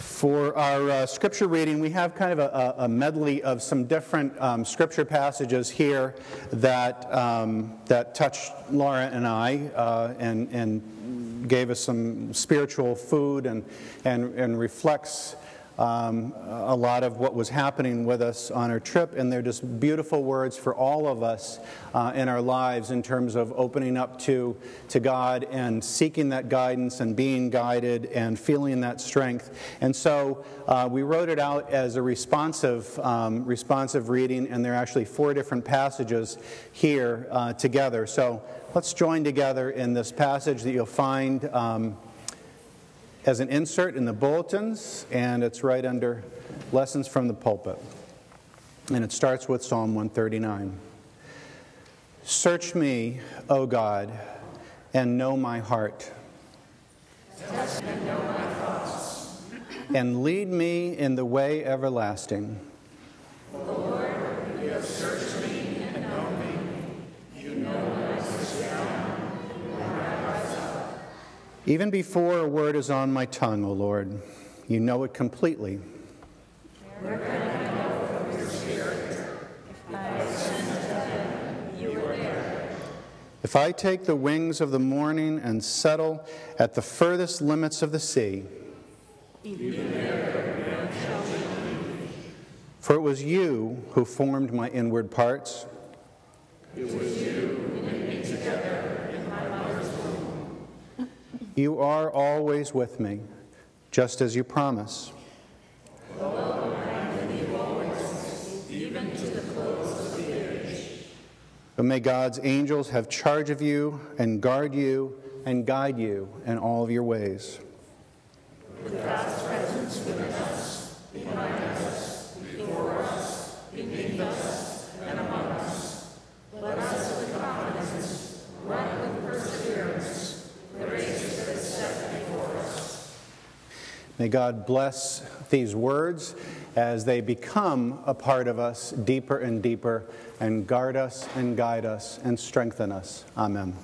For our scripture reading, we have kind of a medley of some different scripture passages here that touched Laura and I and gave us some spiritual food and reflects a lot of what was happening with us on our trip, and they're just beautiful words for all of us in our lives in terms of opening up to God and seeking that guidance and being guided and feeling that strength. And so we wrote it out as a responsive reading, and there are actually 4 different passages here together. So let's join together in this passage that you'll find as an insert in the bulletins, and it's right under Lessons from the Pulpit. And it starts with Psalm 139. Search me, O God, and know my heart. Test and know my thoughts. And lead me in the way everlasting. Lord, you have searched me and known me. You know when I sit down, when I rise up. Even before a word is on my tongue, O Lord, you know it completely. Where can I go from your spirit? If I ascend to heaven, you are there. If I take the wings of the morning and settle at the furthest limits of the sea, Even there shall be. for it was you who formed my inward parts. It was you who knit me together in my mother's womb. You are always with me, just as you promise. Lo, I am with you always, even to the close of the age. But may God's angels have charge of you and guard you and guide you in all of your ways. With God's presence within us, behind us, before us, beneath us, and among us, let us with confidence run with perseverance the race that is set before us. May God bless these words as they become a part of us deeper and deeper and guard us and guide us and strengthen us. Amen.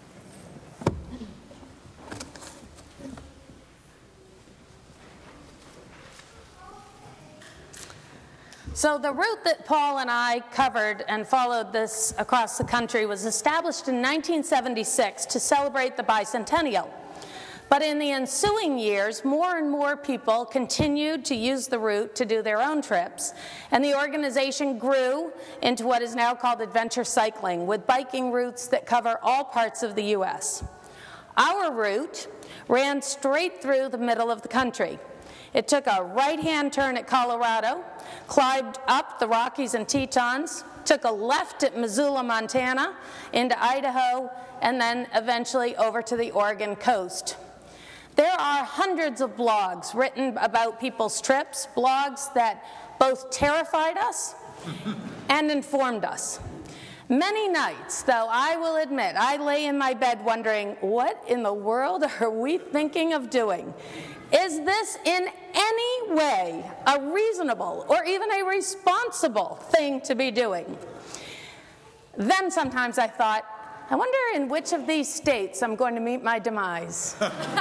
So the route that Paul and I covered and followed this across the country was established in 1976 to celebrate the bicentennial. But in the ensuing years, more and more people continued to use the route to do their own trips, and the organization grew into what is now called adventure cycling, with biking routes that cover all parts of the U.S. Our route ran straight through the middle of the country. It took a right-hand turn at Colorado, climbed up the Rockies and Tetons, took a left at Missoula, Montana, into Idaho, and then eventually over to the Oregon coast. There are hundreds of blogs written about people's trips, blogs that both terrified us and informed us. Many nights, though, I will admit, I lay in my bed wondering, what in the world are we thinking of doing? Is this in any way a reasonable or even a responsible thing to be doing? Then sometimes I thought, I wonder in which of these states I'm going to meet my demise.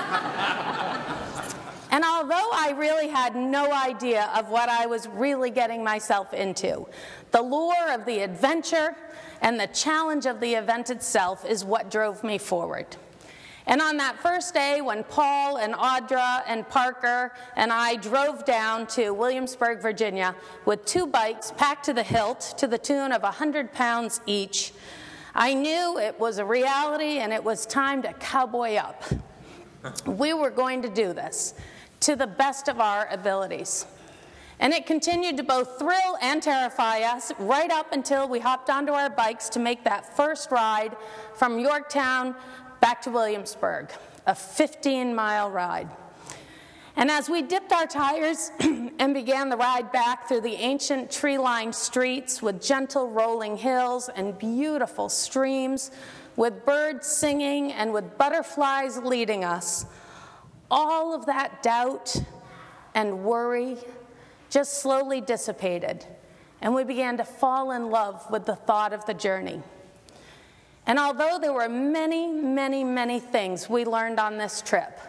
And although I really had no idea of what I was really getting myself into, the lure of the adventure and the challenge of the event itself is what drove me forward. And on that first day, when Paul and Audra and Parker and I drove down to Williamsburg, Virginia, with 2 bikes packed to the hilt to the tune of 100 pounds each, I knew it was a reality and it was time to cowboy up. We were going to do this to the best of our abilities. And it continued to both thrill and terrify us right up until we hopped onto our bikes to make that first ride from Yorktown back to Williamsburg, a 15-mile ride. And as we dipped our tires and began the ride back through the ancient tree-lined streets with gentle rolling hills and beautiful streams, with birds singing and with butterflies leading us, all of that doubt and worry just slowly dissipated, and we began to fall in love with the thought of the journey. And although there were many, many, many things we learned on this trip,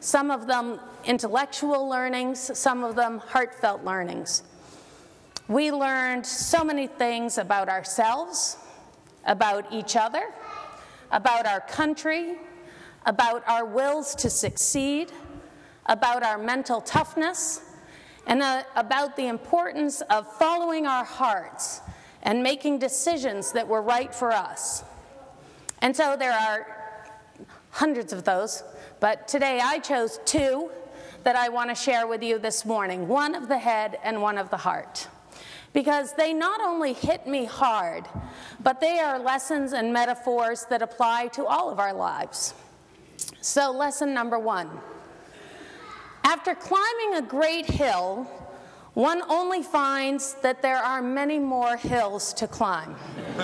some of them intellectual learnings, some of them heartfelt learnings. We learned so many things about ourselves, about each other, about our country, about our wills to succeed, about our mental toughness, and about the importance of following our hearts and making decisions that were right for us. And so there are hundreds of those, but today I chose two that I want to share with you this morning, one of the head and one of the heart. Because they not only hit me hard, but they are lessons and metaphors that apply to all of our lives. So lesson number one. After climbing a great hill, one only finds that there are many more hills to climb.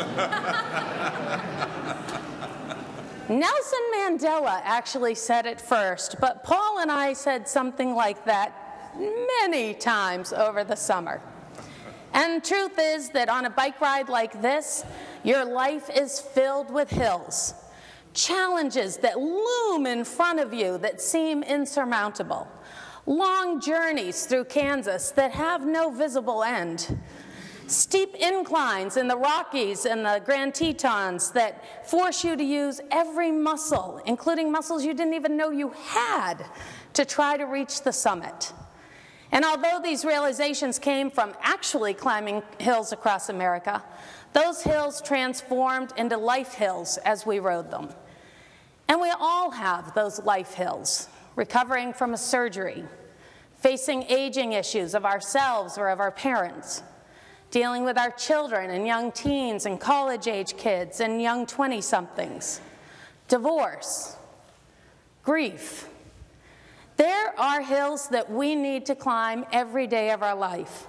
Nelson Mandela actually said it first, but Paul and I said something like that many times over the summer. And the truth is that on a bike ride like this, your life is filled with hills, challenges that loom in front of you that seem insurmountable, long journeys through Kansas that have no visible end, steep inclines in the Rockies and the Grand Tetons that force you to use every muscle, including muscles you didn't even know you had, to try to reach the summit. And although these realizations came from actually climbing hills across America, those hills transformed into life hills as we rode them. And we all have those life hills, recovering from a surgery, facing aging issues of ourselves or of our parents, dealing with our children and young teens and college-age kids and young 20-somethings, divorce, grief. There are hills that we need to climb every day of our life.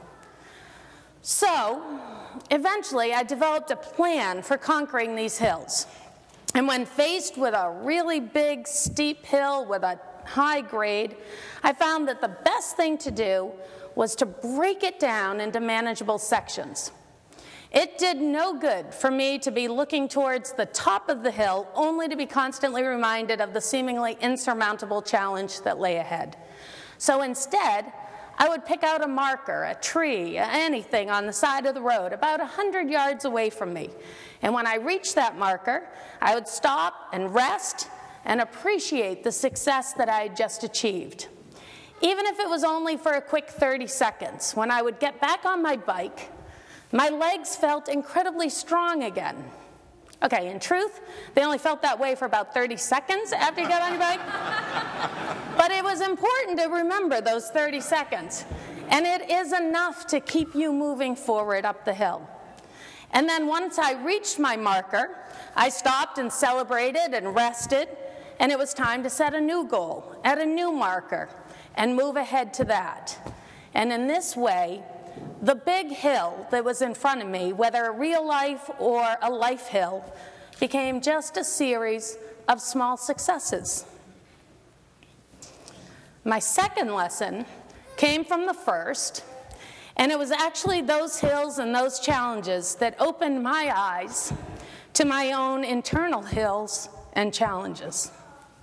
So, eventually, I developed a plan for conquering these hills. And when faced with a really big, steep hill with a high grade, I found that the best thing to do was to break it down into manageable sections. It did no good for me to be looking towards the top of the hill only to be constantly reminded of the seemingly insurmountable challenge that lay ahead. So instead, I would pick out a marker, a tree, anything on the side of the road about 100 yards away from me. And when I reached that marker, I would stop and rest and appreciate the success that I had just achieved. Even if it was only for a quick 30 seconds, when I would get back on my bike, my legs felt incredibly strong again. Okay, in truth, they only felt that way for about 30 seconds after you got on your bike. But it was important to remember those 30 seconds. And it is enough to keep you moving forward up the hill. And then once I reached my marker, I stopped and celebrated and rested, and it was time to set a new goal at a new marker and move ahead to that. And in this way, the big hill that was in front of me, whether a real life or a life hill, became just a series of small successes. My second lesson came from the first, and it was actually those hills and those challenges that opened my eyes to my own internal hills and challenges.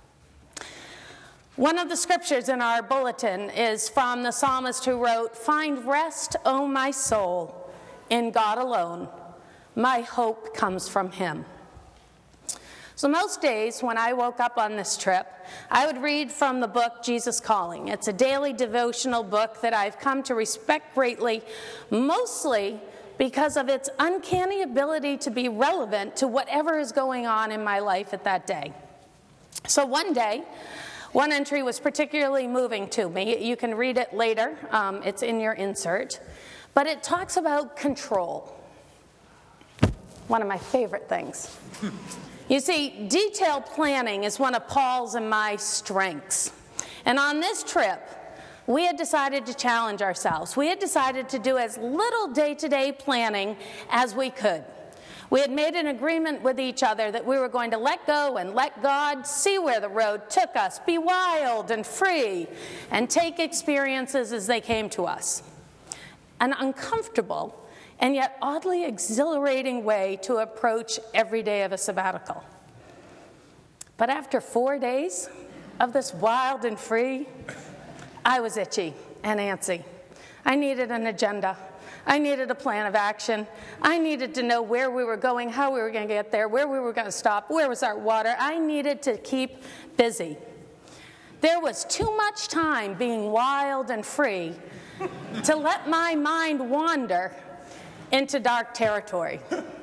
One of the scriptures in our bulletin is from the psalmist who wrote, "Find rest, O my soul, in God alone. My hope comes from him." So most days when I woke up on this trip, I would read from the book Jesus Calling. It's a daily devotional book that I've come to respect greatly, mostly because of its uncanny ability to be relevant to whatever is going on in my life at that day. So one day, one entry was particularly moving to me. You can read it later. It's in your insert. But it talks about control. One of my favorite things. You see, detailed planning is one of Paul's and my strengths. And on this trip, we had decided to challenge ourselves. We had decided to do as little day-to-day planning as we could. We had made an agreement with each other that we were going to let go and let God see where the road took us, be wild and free, and take experiences as they came to us. An uncomfortable and yet oddly exhilarating way to approach every day of a sabbatical. But after 4 days, of this wild and free, I was itchy and antsy. I needed an agenda. I needed a plan of action. I needed to know where we were going, how we were going to get there, where we were going to stop, where was our water. I needed to keep busy. There was too much time being wild and free to let my mind wander into dark territory.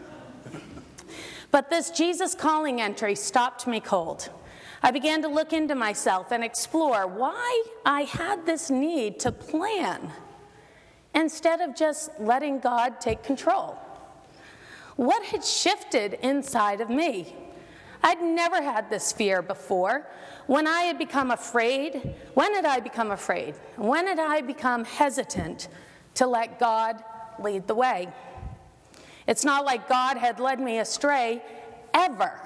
But this Jesus Calling entry stopped me cold. I began to look into myself and explore why I had this need to plan instead of just letting God take control. What had shifted inside of me? I'd never had this fear before. When I had become afraid, when had I become afraid? When had I become hesitant to let God lead the way? It's not like God had led me astray ever.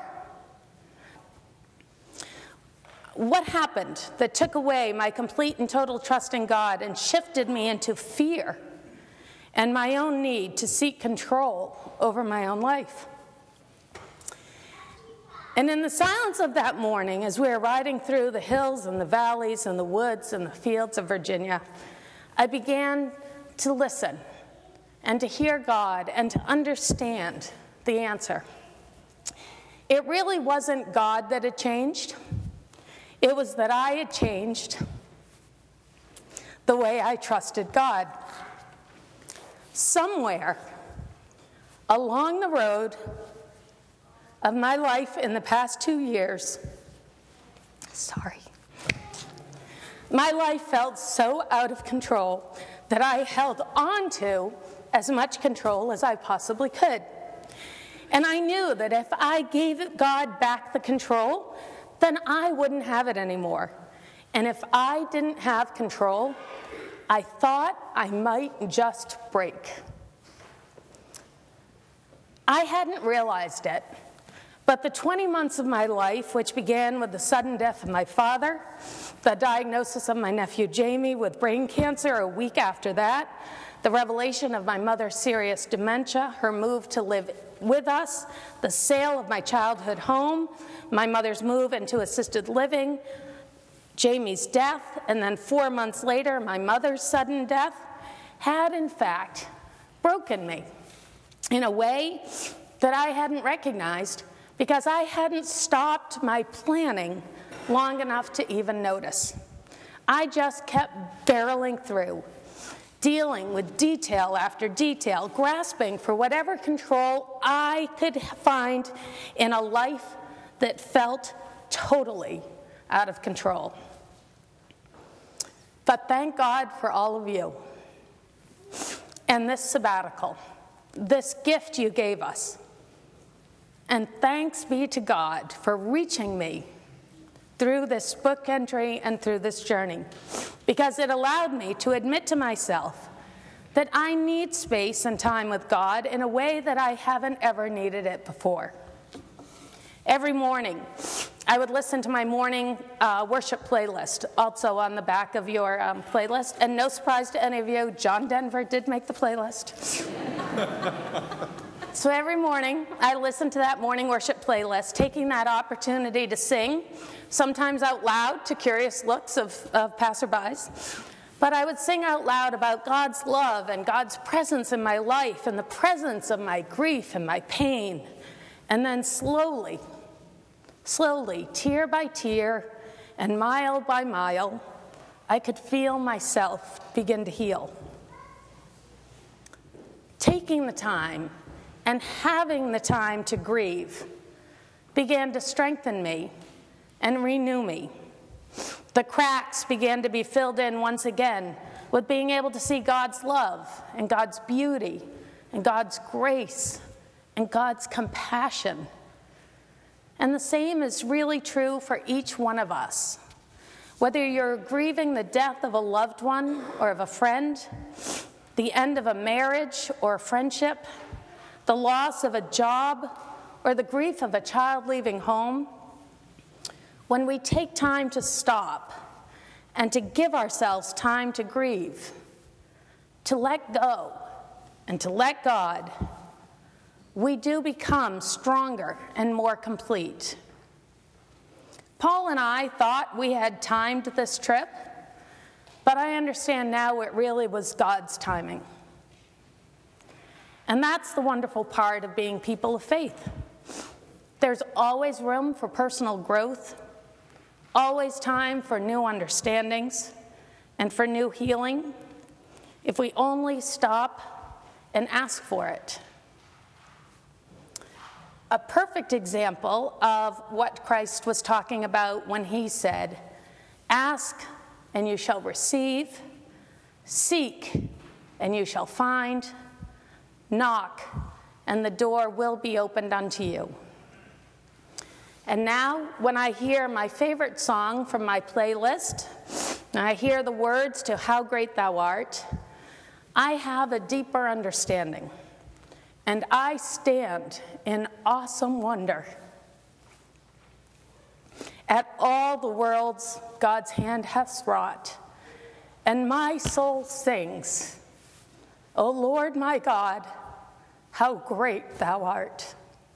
What happened that took away my complete and total trust in God and shifted me into fear and my own need to seek control over my own life? And in the silence of that morning, as we were riding through the hills and the valleys and the woods and the fields of Virginia, I began to listen and to hear God and to understand the answer. It really wasn't God that had changed. It was that I had changed the way I trusted God. Somewhere along the road of my life in the past 2 years, my life felt so out of control that I held on to as much control as I possibly could. And I knew that if I gave God back the control, then I wouldn't have it anymore. And if I didn't have control, I thought I might just break. I hadn't realized it, but the 20 months of my life, which began with the sudden death of my father, the diagnosis of my nephew Jamie with brain cancer a week after that, the revelation of my mother's serious dementia, her move to live with us, the sale of my childhood home, my mother's move into assisted living, Jamie's death, and then 4 months later, my mother's sudden death, had in fact broken me in a way that I hadn't recognized because I hadn't stopped my planning long enough to even notice. I just kept barreling through, dealing with detail after detail, grasping for whatever control I could find in a life that felt totally out of control. But thank God for all of you and this sabbatical, this gift you gave us. And thanks be to God for reaching me through this book entry and through this journey, because it allowed me to admit to myself that I need space and time with God in a way that I haven't ever needed it before. Every morning, I would listen to my morning worship playlist, also on the back of your playlist. And no surprise to any of you, John Denver did make the playlist. So every morning, I listened to that morning worship playlist, taking that opportunity to sing, sometimes out loud to curious looks of passerbys. But I would sing out loud about God's love and God's presence in my life and the presence of my grief and my pain. And then slowly, tear by tear and mile by mile, I could feel myself begin to heal. Taking the time and having the time to grieve began to strengthen me and renew me. The cracks began to be filled in once again with being able to see God's love and God's beauty and God's grace and God's compassion. And the same is really true for each one of us. Whether you're grieving the death of a loved one or of a friend, the end of a marriage or a friendship, the loss of a job, or the grief of a child leaving home, when we take time to stop and to give ourselves time to grieve, to let go and to let God, we do become stronger and more complete. Paul and I thought we had timed this trip, but I understand now it really was God's timing. And that's the wonderful part of being people of faith. There's always room for personal growth, always time for new understandings and for new healing, if we only stop and ask for it. A perfect example of what Christ was talking about when he said, "Ask and you shall receive, seek and you shall find, knock and the door will be opened unto you." And now, when I hear my favorite song from my playlist, and I hear the words to "How Great Thou Art," I have a deeper understanding, and I stand in awesome wonder at all the worlds God's hand hath wrought, and my soul sings, "O Lord my God, how great thou art."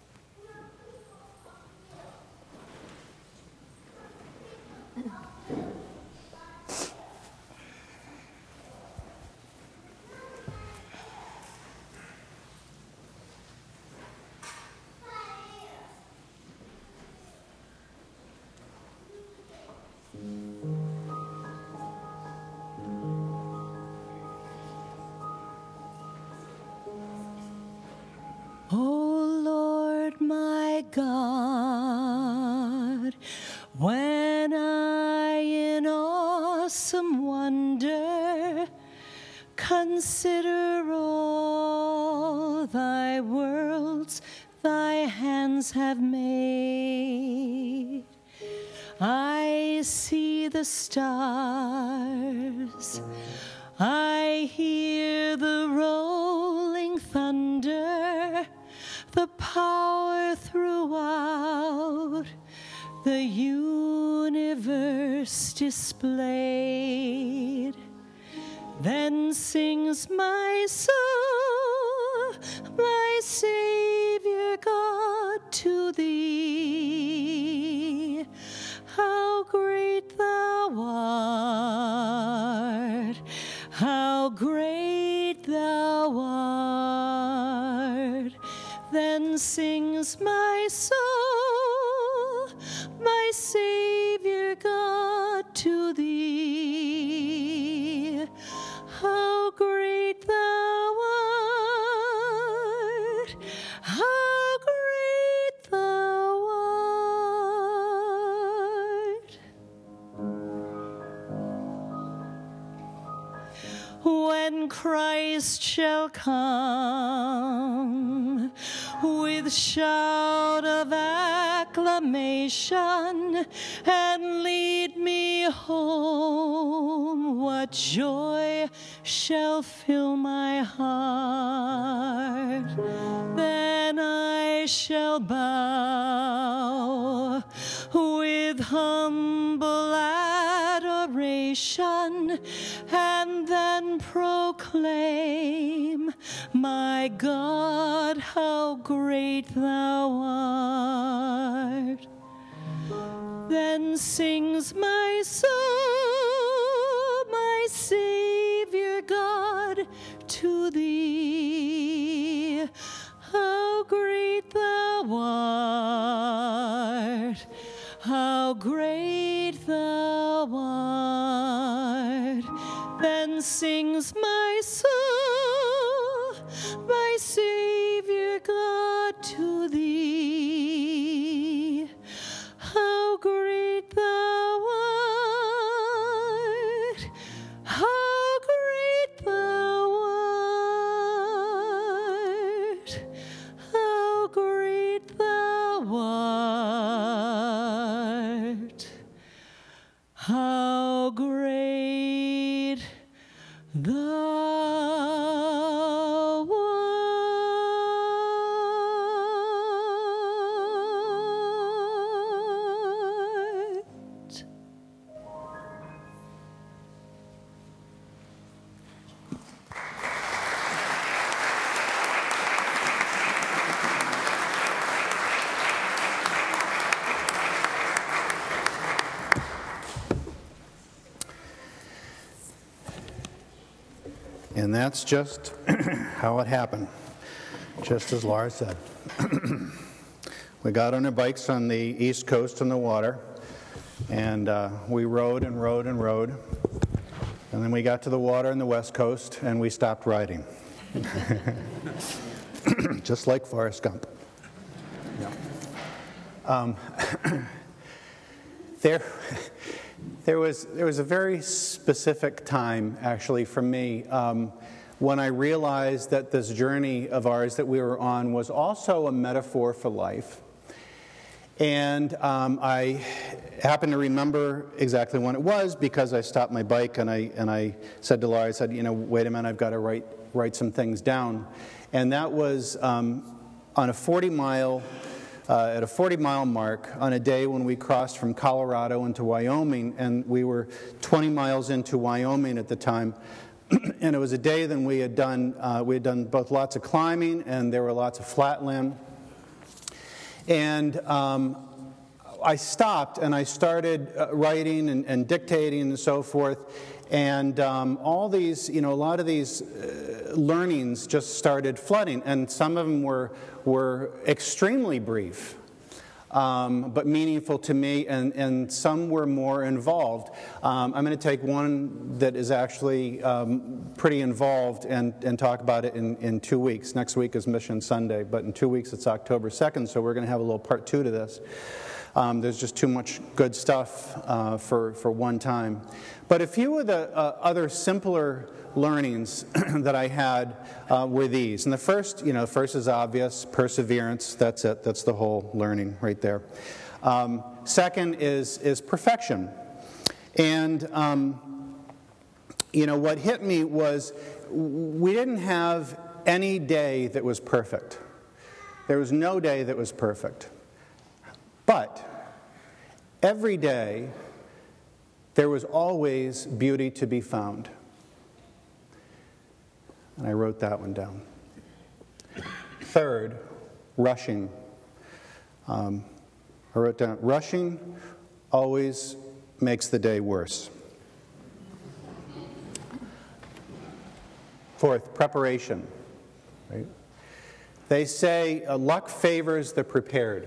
O Lord my God, when I in awesome wonder consider all thy worlds thy hands have made, I see the stars, I hear the rolling thunder, the power throughout the universe displayed. Then sings my soul, my Savior God, to thee. How great thou art, how great thou art. Then sings my soul, my Savior God, to thee. How great thou art, how great thou art. When Christ shall come with shout of acclamation and lead me home, what joy shall fill my heart. Then I shall bow with humble adoration and then proclaim, my God, how great thou art. Then sings my soul, my Savior God, to thee. How great thou art, how great thou art. Then sings my soul, my Savior God, to thee. How great thou art, how great thou art, how great thou art, how great thou art. And that's just how it happened, just as Laura said. We got on our bikes on the East Coast on the water, and we rode and rode and rode. And then we got to the water on the West Coast, and we stopped riding. Just like Forrest Gump. Yeah. There was a very specific time, actually, for me, when I realized that this journey of ours that we were on was also a metaphor for life. And I happen to remember exactly when it was because I stopped my bike and I said to Laura, I said, wait a minute, I've got to write some things down. And that was on a 40-mile, at a 40-mile mark on a day when we crossed from Colorado into Wyoming, and we were 20 miles into Wyoming at the time. And it was a day that we had done both lots of climbing and there were lots of flatland. And I stopped and I started writing and dictating and so forth. And all these, a lot of these learnings just started flooding. And some of them were extremely brief, but meaningful to me, and some were more involved. I'm going to take one that is actually pretty involved and talk about it in 2 weeks. Next week is Mission Sunday, but in 2 weeks it's October 2nd, so we're going to have a little part 2 to this. There's just too much good stuff for one time. But a few of the other simpler learnings that I had were these. And the first is obvious, perseverance. That's it. That's the whole learning right there. Second is perfection. And, what hit me was we didn't have any day that was perfect. There was no day that was perfect. But every day, there was always beauty to be found. And I wrote that one down. Third, rushing. I wrote down, rushing always makes the day worse. Fourth, preparation. Right? They say luck favors the prepared.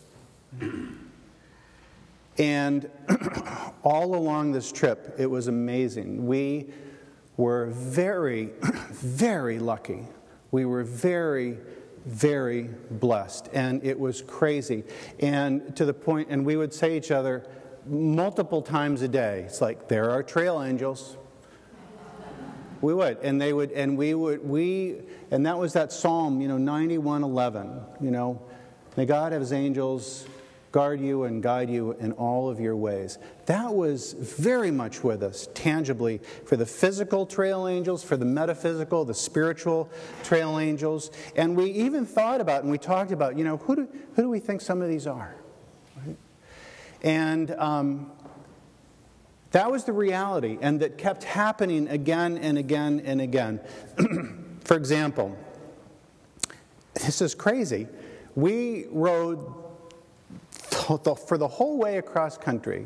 And all along this trip, it was amazing. We were very, very lucky. We were very, very blessed. And it was crazy. And to the point, and we would say to each other multiple times a day, it's like, there are trail angels. We would, and they would, and we would, and that was that Psalm, 91:11, may God have his angels guard you and guide you in all of your ways. That was very much with us, tangibly, for the physical trail angels, for the metaphysical, the spiritual trail angels. And we even thought about, and we talked about, who do we think some of these are? Right? And that was the reality, and that kept happening again and again and again. For example, this is crazy. We rode for the whole way across country.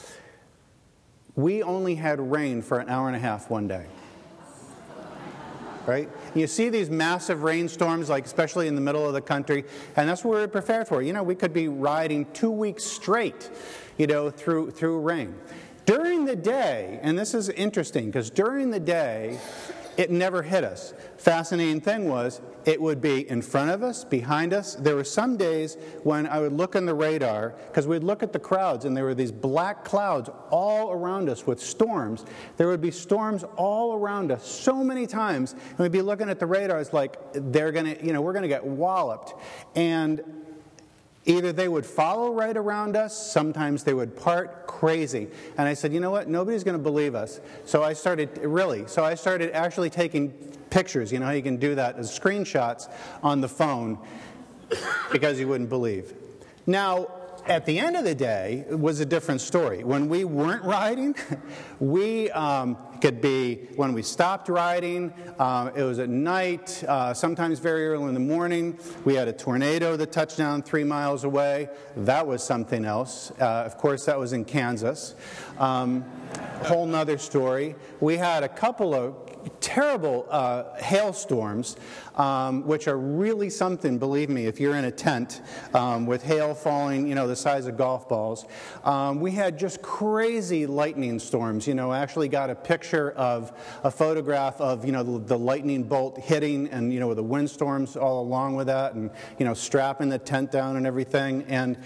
We only had rain for an hour and a half one day. Right? You see these massive rainstorms, like especially in the middle of the country, and that's what we were prepared for. We could be riding 2 weeks straight, through rain. During the day, and this is interesting, because during the day, it never hit us. Fascinating thing was, it would be in front of us, behind us. There were some days when I would look on the radar, because we'd look at the clouds, and there were these black clouds all around us with storms. There would be storms all around us so many times, and we'd be looking at the radars like, we're going to get walloped. And either they would follow right around us, sometimes they would part, crazy. And I said, you know what, nobody's going to believe us. So I started actually taking pictures. You know how you can do that as screenshots on the phone because you wouldn't believe. Now, at the end of the day, it was a different story. When we weren't riding, we could be, when we stopped riding, it was at night, sometimes very early in the morning. We had a tornado that touched down 3 miles away. That was something else. Of course, that was in Kansas. Whole nother story. We had a couple of terrible hailstorms, which are really something, believe me, if you're in a tent with hail falling, the size of golf balls. We had just crazy lightning storms. I actually got a picture of a photograph of, the lightning bolt hitting and, with the windstorms all along with that and, strapping the tent down and everything. And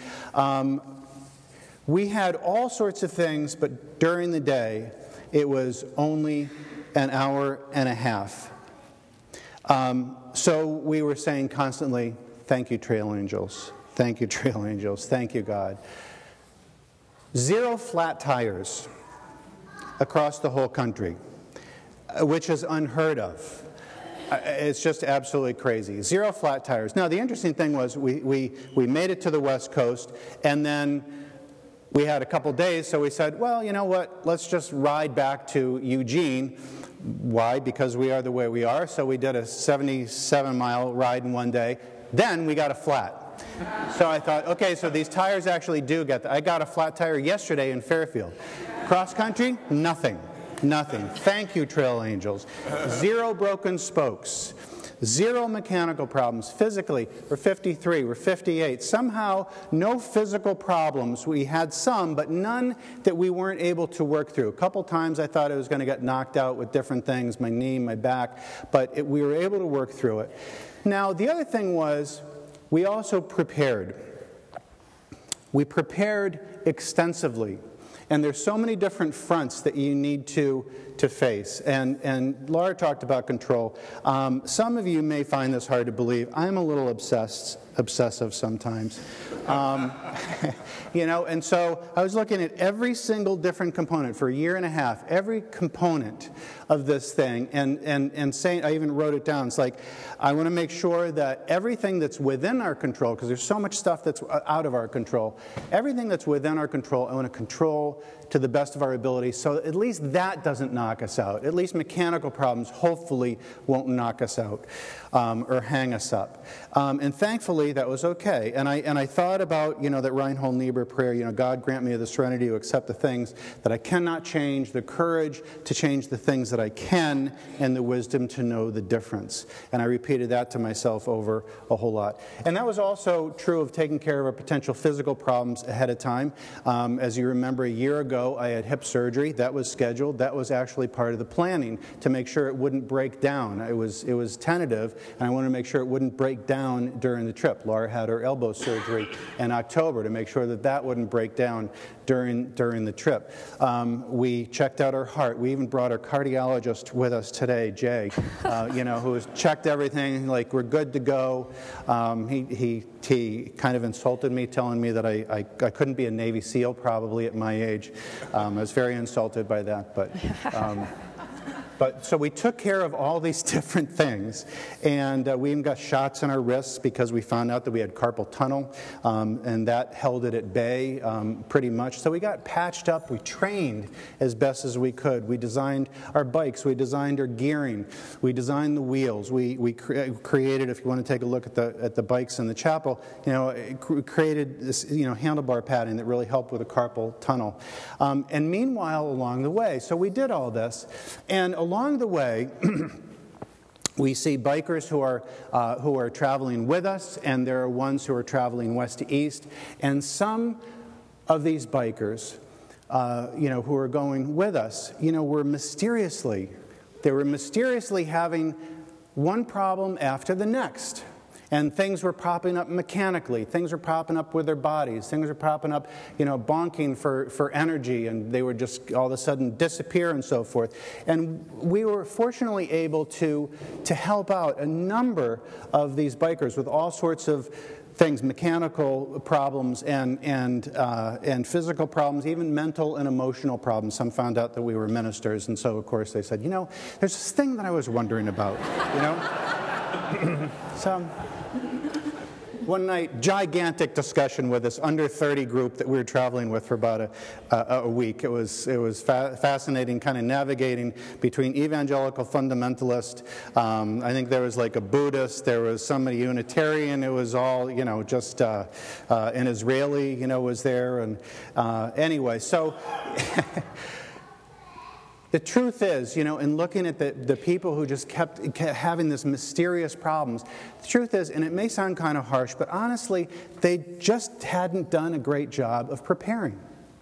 we had all sorts of things, but during the day, it was only an hour and a half. So we were saying constantly, thank you, trail angels. Thank you, trail angels. Thank you, God. 0 flat tires across the whole country, which is unheard of. It's just absolutely crazy. 0 flat tires. Now, the interesting thing was we made it to the West Coast, and then we had a couple days, so we said, well, you know what, let's just ride back to Eugene. Why? Because we are the way we are. So we did a 77-mile ride in one day. Then we got a flat. So I thought, okay, so these tires actually do get that. I got a flat tire yesterday in Fairfield. Cross country, nothing. Nothing. Thank you, trail angels. 0 broken spokes. 0 mechanical problems. Physically, we're 53, we're 58. Somehow, no physical problems. We had some, but none that we weren't able to work through. A couple times I thought I was going to get knocked out with different things, my knee, my back, but we were able to work through it. Now, the other thing was, we also prepared. We prepared extensively. And there's so many different fronts that you need to face. And Laura talked about control. Some of you may find this hard to believe. I'm a little obsessive sometimes. And so I was looking at every single different component for a year and a half, every component of this thing, and saying, I even wrote it down. It's like, I want to make sure that everything that's within our control, because there's so much stuff that's out of our control, everything that's within our control, I want to control to the best of our ability, so at least that doesn't knock us out. At least mechanical problems hopefully won't knock us out or hang us up. And thankfully, that was okay. And I thought about, that Reinhold Niebuhr prayer, God grant me the serenity to accept the things that I cannot change, the courage to change the things that I can, and the wisdom to know the difference. And I repeated that to myself over a whole lot. And that was also true of taking care of our potential physical problems ahead of time. As you remember, a year ago, I had hip surgery. That was scheduled. That was actually part of the planning to make sure it wouldn't break down. It was tentative, and I wanted to make sure it wouldn't break down during the trip. Laura had her elbow surgery in October to make sure that that wouldn't break down during the trip. We checked out our heart. We even brought our cardiologist with us today, Jay, who has checked everything, like we're good to go. He kind of insulted me, telling me that I couldn't be a Navy SEAL probably at my age. I was very insulted by that, but so we took care of all these different things, and we even got shots in our wrists because we found out that we had carpal tunnel, and that held it at bay pretty much. So we got patched up. We trained as best as we could. We designed our bikes. We designed our gearing. We designed the wheels. We created, if you want to take a look at the bikes in the chapel, created this handlebar padding that really helped with the carpal tunnel. And meanwhile, along the way, so we did all this, and along the way, we see bikers who are traveling with us, and there are ones who are traveling west to east. And some of these bikers, who are going with us, were mysteriously having one problem after the next. And things were popping up mechanically. Things were popping up with their bodies. Things were popping up, bonking for energy, and they would just all of a sudden disappear and so forth. And we were fortunately able to help out a number of these bikers with all sorts of things, mechanical problems and physical problems, even mental and emotional problems. Some found out that we were ministers, and so of course they said, there's this thing that I was wondering about, So one night, gigantic discussion with this under 30 group that we were traveling with for about a week. It was fascinating, kind of navigating between evangelical fundamentalist. I think there was like a Buddhist. There was somebody Unitarian. It was all just an Israeli was there. And anyway, so. The truth is, in looking at the people who just kept having this mysterious problems, the truth is, and it may sound kind of harsh, but honestly, they just hadn't done a great job of preparing.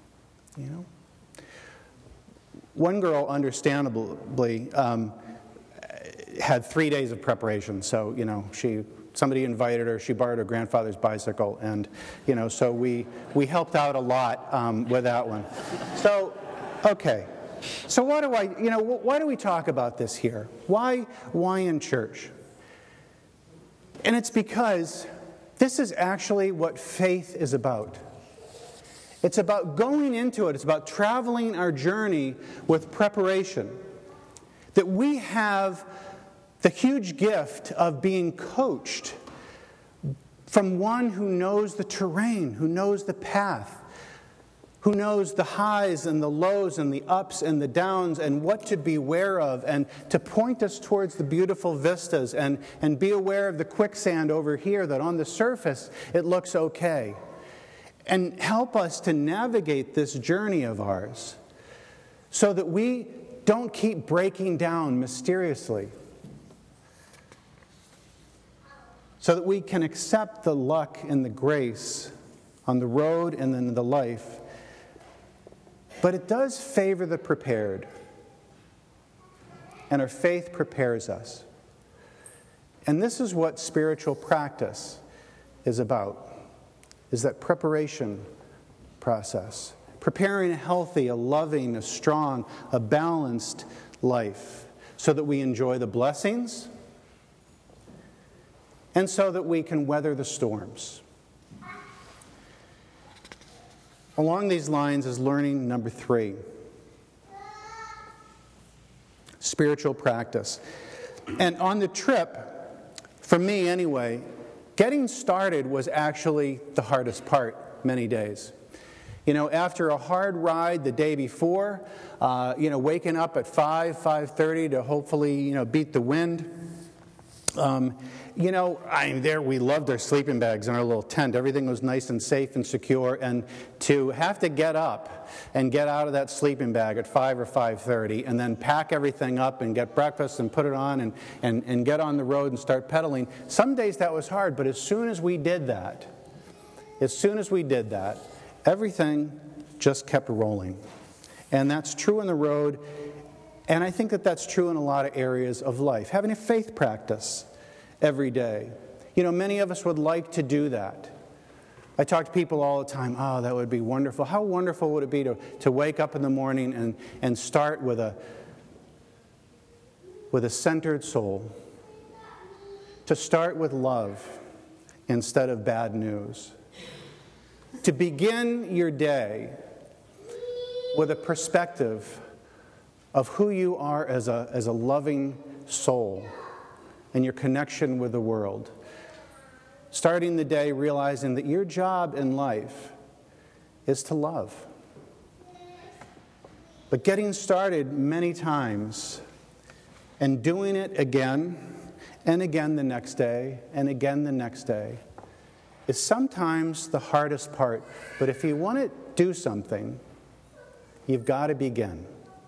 One girl, understandably, had 3 days of preparation. So, somebody invited her, she borrowed her grandfather's bicycle, and, so we helped out a lot with that one. So, okay. So why do we talk about this here? Why in church? And it's because this is actually what faith is about. It's about going into it. It's about traveling our journey with preparation. That we have the huge gift of being coached from one who knows the terrain, who knows the path, who knows the highs and the lows and the ups and the downs and what to beware of, and to point us towards the beautiful vistas, and be aware of the quicksand over here that on the surface it looks okay. And help us to navigate this journey of ours so that we don't keep breaking down mysteriously. So that we can accept the luck and the grace on the road and in the life. But it does favor the prepared. And our faith prepares us. And this is what spiritual practice is about, is that preparation process. Preparing a healthy, a loving, a strong, a balanced life so that we enjoy the blessings and so that we can weather the storms. Along these lines is learning number 3. Spiritual practice. And on the trip, for me anyway, getting started was actually the hardest part many days. After a hard ride the day before, waking up at 5:30 to hopefully, beat the wind. There we loved our sleeping bags in our little tent. Everything was nice and safe and secure. And to have to get up and get out of that sleeping bag at 5 or 5:30 and then pack everything up and get breakfast and put it on and get on the road and start pedaling, some days that was hard. But as soon as we did that, everything just kept rolling. And that's true on the road. And I think that that's true in a lot of areas of life. Having a faith practice every day. Many of us would like to do that. I talk to people all the time, oh, that would be wonderful. How wonderful would it be to wake up in the morning and start with a centered soul? To start with love instead of bad news. To begin your day with a perspective of who you are as a loving soul and your connection with the world. Starting the day realizing that your job in life is to love. But getting started many times and doing it again and again the next day and again the next day is sometimes the hardest part. But if you want to do something, you've got to begin.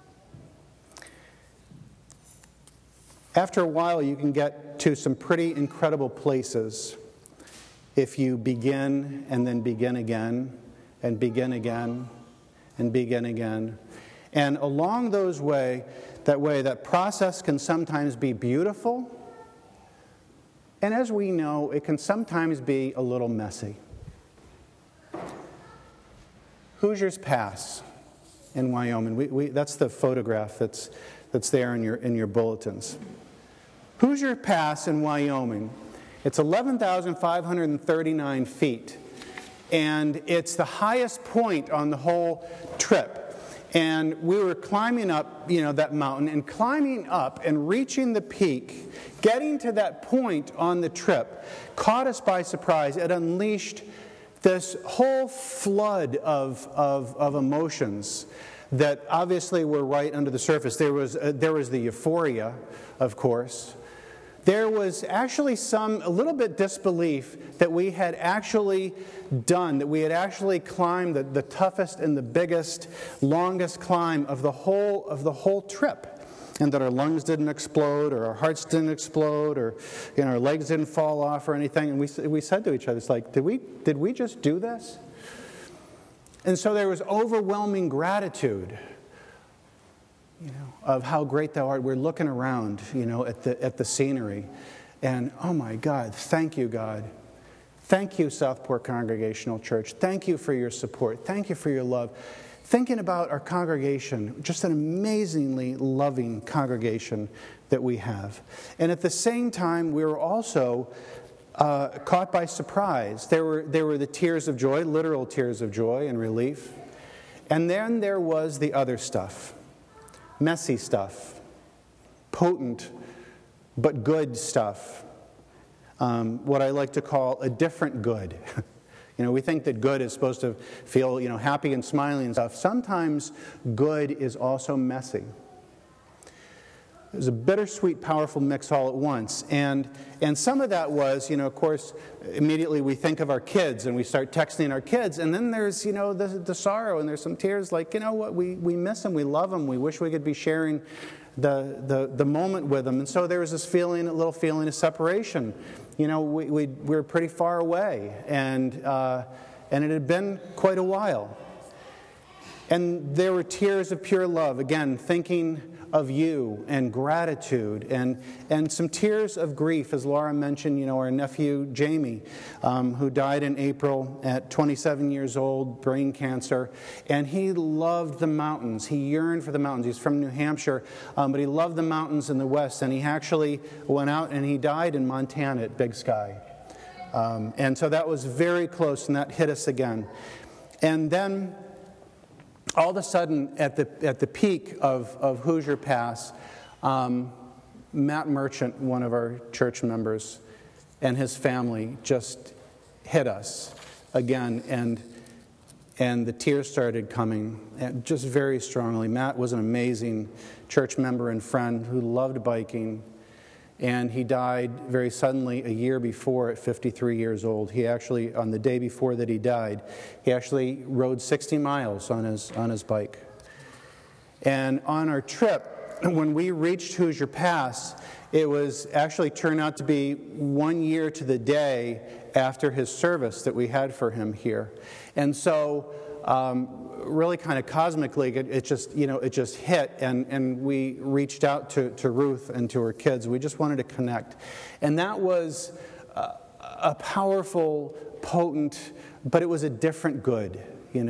After a while, you can get to some pretty incredible places if you begin and then begin again and begin again and begin again. And along that process can sometimes be beautiful. And as we know, it can sometimes be a little messy. Hoosiers Pass in Wyoming. That's the photograph that's there in your bulletins. Hoosier Pass in Wyoming. It's 11,539 feet. And it's the highest point on the whole trip. And we were climbing up, that mountain, and climbing up and reaching the peak, getting to that point on the trip, caught us by surprise. It unleashed this whole flood of emotions that obviously were right under the surface. There was the euphoria, of course. there was actually a little bit disbelief that we had actually done, that we had actually climbed the toughest and the biggest, longest climb of the whole trip, and that our lungs didn't explode, or our hearts didn't explode, or our legs didn't fall off or anything. And we said to each other, it's like, did we just do this? And so there was overwhelming gratitude, of how great thou art. We're looking around, at the scenery, and oh my God, thank you, God. Thank you, Southport Congregational Church. Thank you for your support. Thank you for your love. Thinking about our congregation, just an amazingly loving congregation that we have. And at the same time, we were also caught by surprise. There were the tears of joy, literal tears of joy and relief. And then there was the other stuff. Messy stuff, potent but good stuff, what I like to call a different good. We think that good is supposed to feel, happy and smiling and stuff. Sometimes good is also messy. It was a bittersweet, powerful mix all at once. And some of that was, of course, immediately we think of our kids and we start texting our kids. And then there's, the sorrow and there's some tears like, what, we miss them, we love them, we wish we could be sharing the moment with them. And so there was this a little feeling of separation. We were pretty far away. And it had been quite a while. And there were tears of pure love, again, thinking of you and gratitude and some tears of grief, as Laura mentioned, our nephew Jamie, who died in April at 27 years old, brain cancer, and he loved the mountains. He yearned for the mountains. He's from New Hampshire, but he loved the mountains in the West, and he actually went out and he died in Montana at Big Sky. And so that was very close, and that hit us again. And then all of a sudden, at the peak of Hoosier Pass, Matt Merchant, one of our church members, and his family just hit us again, and the tears started coming, just very strongly. Matt was an amazing church member and friend who loved biking, and he died very suddenly a year before at 53 years old. He actually, on the day before that he died, he actually rode 60 miles on his bike. And on our trip, when we reached Hoosier Pass, it was actually turned out to be 1 year to the day after his service that we had for him here. And so really kind of cosmically, it just hit, and we reached out to Ruth and to her kids. We just wanted to connect. And that was a powerful, potent, but it was a different good,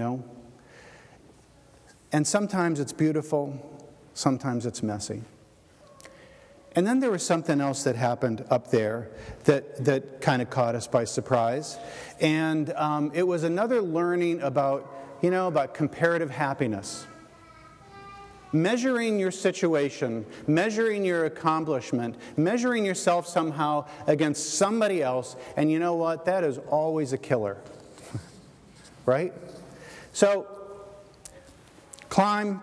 And sometimes it's beautiful, sometimes it's messy. And then there was something else that happened up there that kind of caught us by surprise. And it was another learning about comparative happiness. Measuring your situation, measuring your accomplishment, measuring yourself somehow against somebody else, and you know what? That is always a killer. Right? So, climb,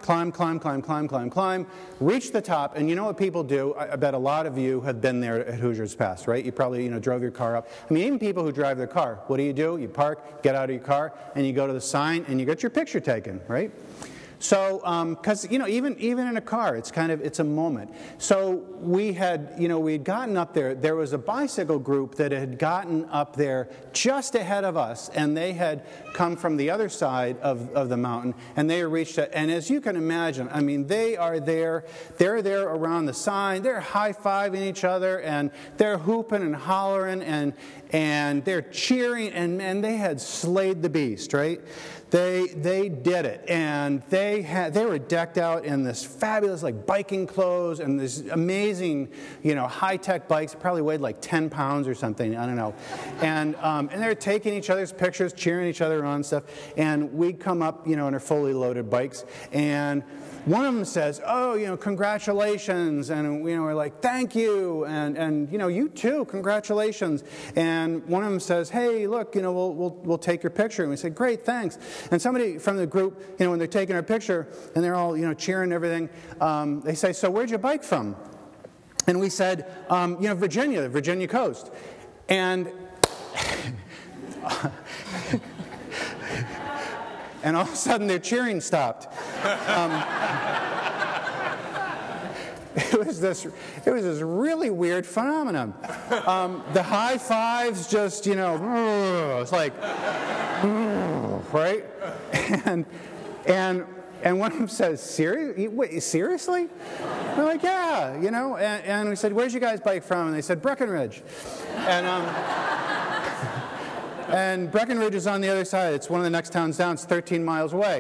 reach the top, and you know what people do? I bet a lot of you have been there at Hoosiers Pass, right? You probably, drove your car up. I mean, even people who drive their car, what do? You park, get out of your car, and you go to the sign, and you get your picture taken, right? So, because, even in a car, it's a moment. So we had gotten up there. There was a bicycle group that had gotten up there just ahead of us, and they had come from the other side of the mountain, and they reached it. And as you can imagine, I mean, they are there. They're there around the sign. They're high-fiving each other, and they're hooping and hollering, and they're cheering, and they had slayed the beast, right? They did it, and they were decked out in this fabulous biking clothes and this amazing high-tech bikes. Probably weighed like 10 pounds or something, I don't know. And they're taking each other's pictures, cheering each other on and stuff. And we come up in our fully loaded bikes, and one of them says, "Oh, congratulations," and we're like, "Thank you," and you too, congratulations. And one of them says, "Hey, look, we'll take your picture," and we say, "Great, thanks." And somebody from the group, when they're taking our picture and they're all cheering and everything, they say, "So where'd you bike from?" And we said, Virginia, the Virginia coast. And and all of a sudden their cheering stopped. It was this really weird phenomenon. The high fives just, it's like, right? And one of them says, seriously? We're like, yeah, And we said, where's you guys bike from? And they said, Breckenridge. And Breckenridge is on the other side. It's one of the next towns down. It's 13 miles away,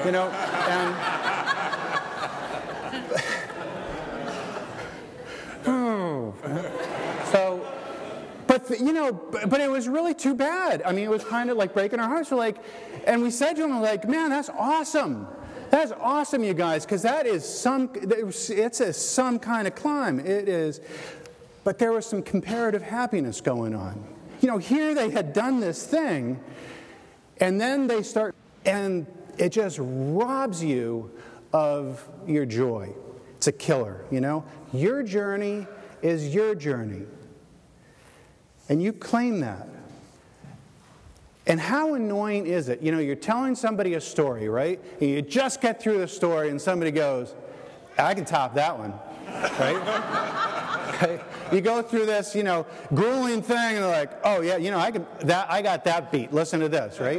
but it was really too bad. I mean, it was kind of like breaking our hearts. And we said to them, man, that's awesome. That's awesome, you guys, because it's some kind of climb. It is. But there was some comparative happiness going on. Here they had done this thing, and then they start, and it just robs you of your joy. It's a killer, Your journey is your journey. And you claim that. And how annoying is it? You're telling somebody a story, right? And you just get through the story and somebody goes, I can top that one, right? Okay? You go through this, grueling thing and they're like, oh yeah, I got that beat. Listen to this, right?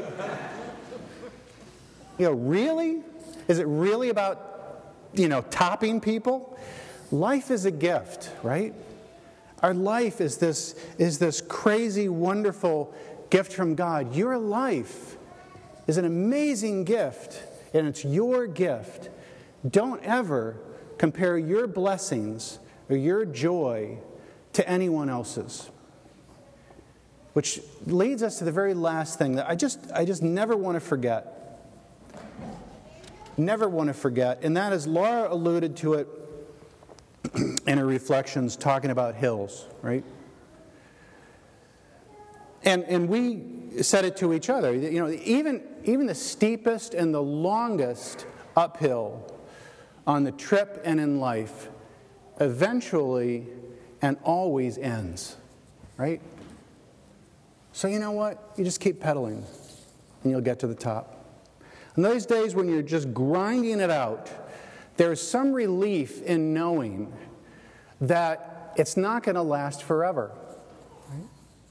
Really? Is it really about, topping people? Life is a gift, right? Our life is this crazy, wonderful gift from God. Your life is an amazing gift, and it's your gift. Don't ever compare your blessings or your joy to anyone else's. Which leads us to the very last thing that I just never want to forget. Never want to forget, and that is Laura alluded to it in her reflections, talking about hills, right? And we said it to each other. Even the steepest and the longest uphill on the trip and in life eventually and always ends, right? So you know what? You just keep pedaling, and you'll get to the top. On those days when you're just grinding it out, there's some relief in knowing that it's not going to last forever. Right?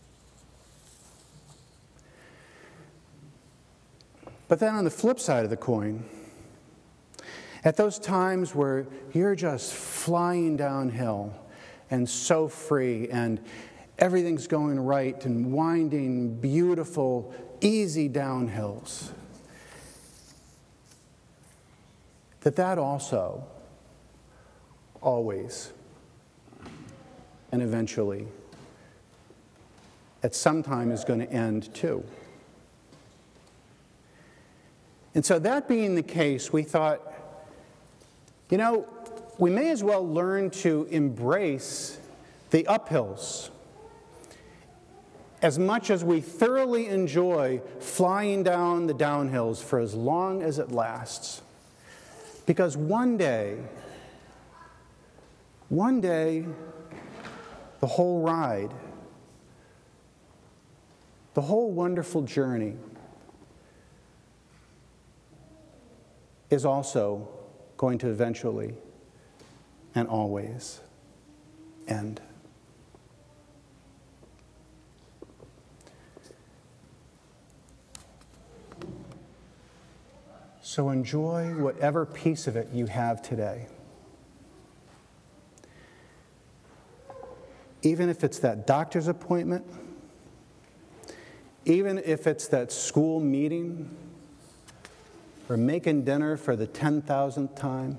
But then on the flip side of the coin, at those times where you're just flying downhill and so free and everything's going right and winding, beautiful, easy downhills, that also, always, and eventually, at some time is going to end too. And so that being the case, we thought, we may as well learn to embrace the uphills as much as we thoroughly enjoy flying down the downhills for as long as it lasts. Because one day, the whole ride, the whole wonderful journey is also going to eventually and always end. So enjoy whatever piece of it you have today. Even if it's that doctor's appointment, even if it's that school meeting, or making dinner for the 10,000th time,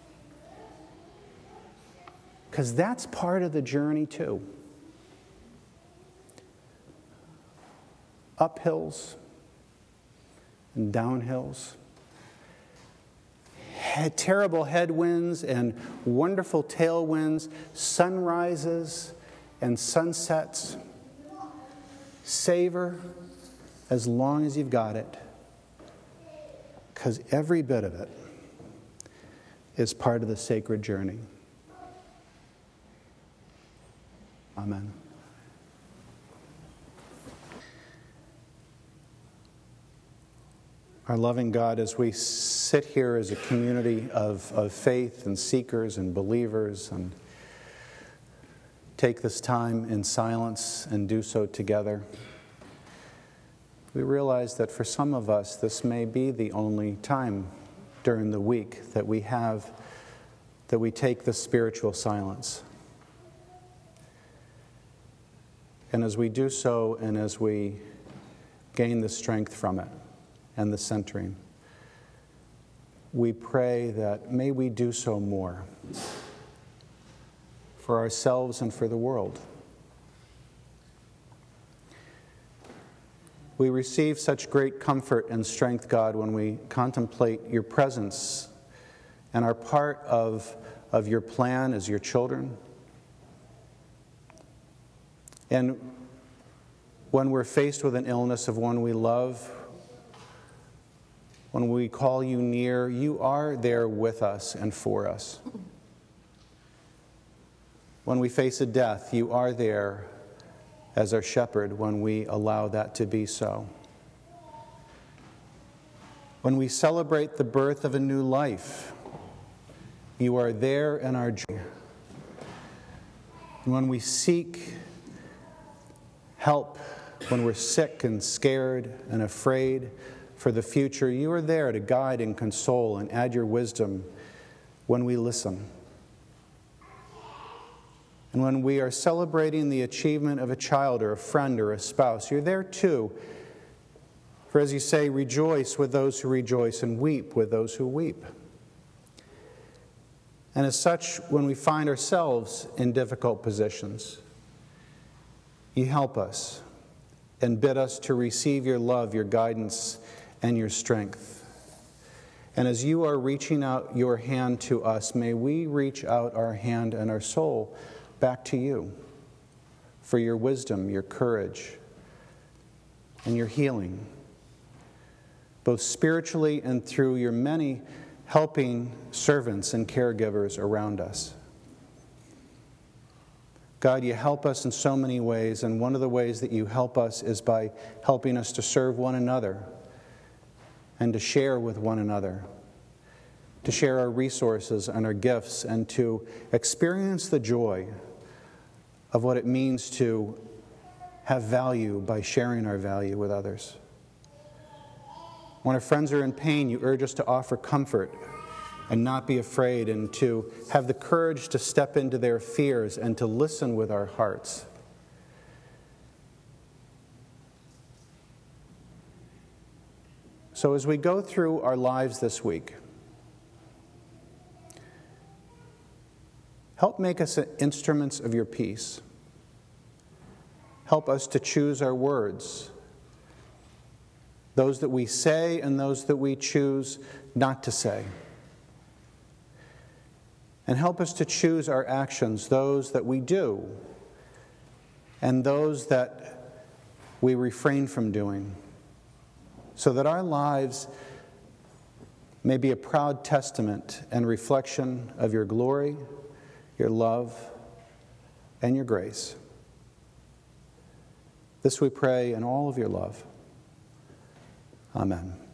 because that's part of the journey too. Uphills and downhills. Terrible headwinds and wonderful tailwinds, sunrises and sunsets. Savor as long as you've got it, because every bit of it is part of the sacred journey. Amen. Our loving God, as we sit here as a community of faith and seekers and believers and take this time in silence and do so together, we realize that for some of us this may be the only time during the week that we have, that we take the spiritual silence. And as we do so, and as we gain the strength from it and the centering, we pray that may we do so more for ourselves and for the world. We receive such great comfort and strength, God, when we contemplate your presence and are part of your plan as your children. And when we're faced with an illness of one we love, when we call you near, you are there with us and for us. When we face a death, you are there as our shepherd when we allow that to be so. When we celebrate the birth of a new life, you are there in our joy. And when we seek help, when we're sick and scared and afraid for the future, you are there to guide and console and add your wisdom when we listen. And when we are celebrating the achievement of a child or a friend or a spouse, you're there too. For as you say, rejoice with those who rejoice and weep with those who weep. And as such, when we find ourselves in difficult positions, you help us and bid us to receive your love, your guidance, and your strength. And as you are reaching out your hand to us, may we reach out our hand and our soul back to you for your wisdom, your courage, and your healing, both spiritually and through your many helping servants and caregivers around us. God, you help us in so many ways, and one of the ways that you help us is by helping us to serve one another and to share with one another, to share our resources and our gifts, and to experience the joy of what it means to have value by sharing our value with others. When our friends are in pain, you urge us to offer comfort and not be afraid, and to have the courage to step into their fears and to listen with our hearts. So as we go through our lives this week, help make us instruments of your peace. Help us to choose our words, those that we say and those that we choose not to say. And help us to choose our actions, those that we do and those that we refrain from doing, so that our lives may be a proud testament and reflection of your glory, your love, and your grace. This we pray in all of your love. Amen.